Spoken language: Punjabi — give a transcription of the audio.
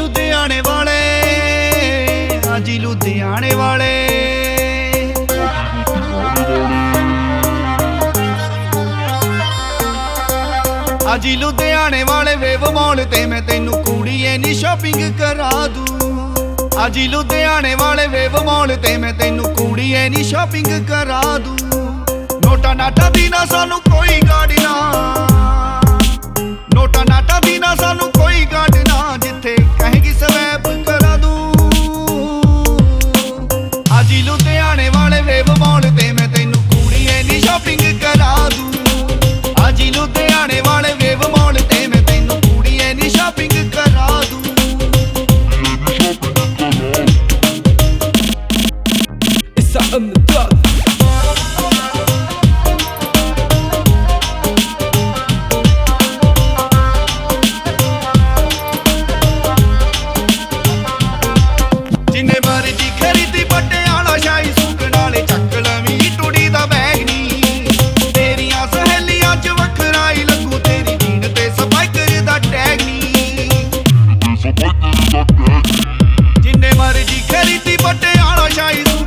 ਲੁਧਿਆਣੇ ਵਾਲੇ, ਆਜੀ ਲੁਧਿਆਣੇ ਵਾਲੇ। ਆਜੀ ਲੁਧਿਆਣੇ ਵਾਲੇ ਵੇਵ ਮੌਲ ਤੇ ਮੈਂ ਤੈਨੂੰ ਕੁੜੀਏ ਨੀ ਸ਼ਾਪਿੰਗ ਕਰਾ ਦੂੰ। ਆਜੀ ਲੁਧਿਆਣੇ ਵਾਲੇ ਵੇਵ ਮੌਲ ਤੇ ਮੈਂ ਤੈਨੂੰ ਕੁੜੀਏ ਨੀ ਸ਼ਾਪਿੰਗ ਕਰਾ ਦੂੰ। ਨੋਟਾ ਨਾਟਾ ਦੀ ਨਾ ਸਾਨੂੰ ਕੋਈ ਗਾੜੀ ਨਾ, ਨੋਟਾ ਨਾਟਾ ਦੀ ਨਾ ਸਾਨੂੰ ਕੋਈ ਗਾੜੀ ਨਾ, ਜਿੱਥੇ ਕਹੇਗੀ ਸਵੈਪ ਕਰਾ ਦੂੰ। ਆਜੀ ਲੁਧਿਆਣੇ ਵਾਲੇ ਵੇਵ ਮੌਲ ਤੇ ਮੈਂ ਤੈਨੂੰ ਕੁੜੀਏ ਨੀ ਸ਼ਾਪਿੰਗ ਕਰਾ ਦੂੰ। ਆਜੀ ਲੁਧਿਆਣੇ ਵਾਲੇ ਵੇਵ ਮੌਲ ਤੇ ਮੈਂ ਤੈਨੂੰ ਕੁੜੀਏ ਨੀ ਸ਼ਾਪਿੰਗ ਕਰਾ ਦੂੰ। ਜਿੰਨੇ ਮਰਜੀ ਖਰੀਦੀ ਪਟਿਆਲਾ ਸ਼ਾਹੀ ਸੂਟ ਨਾਲੇ ਚੱਕ ਲਵੀਂ ਟੁੜੀ ਦਾ ਬੈਗ ਨੀ। ਤੇਰੀਆਂ ਸਹੇਲੀਆਂ ਚ ਵੱਖਰਾ ਹੀ ਲੱਗੂ ਤੇਰੀ ਜੀਨ ਤੇ ਸਪਾਈਕਰ ਦਾ ਟੈਗ ਨੀ। ਜਿੰਨੇ ਮਰਜੀ ਖਰੀਦੀ ਪਟਿਆਲਾ ਸ਼ਾਹੀ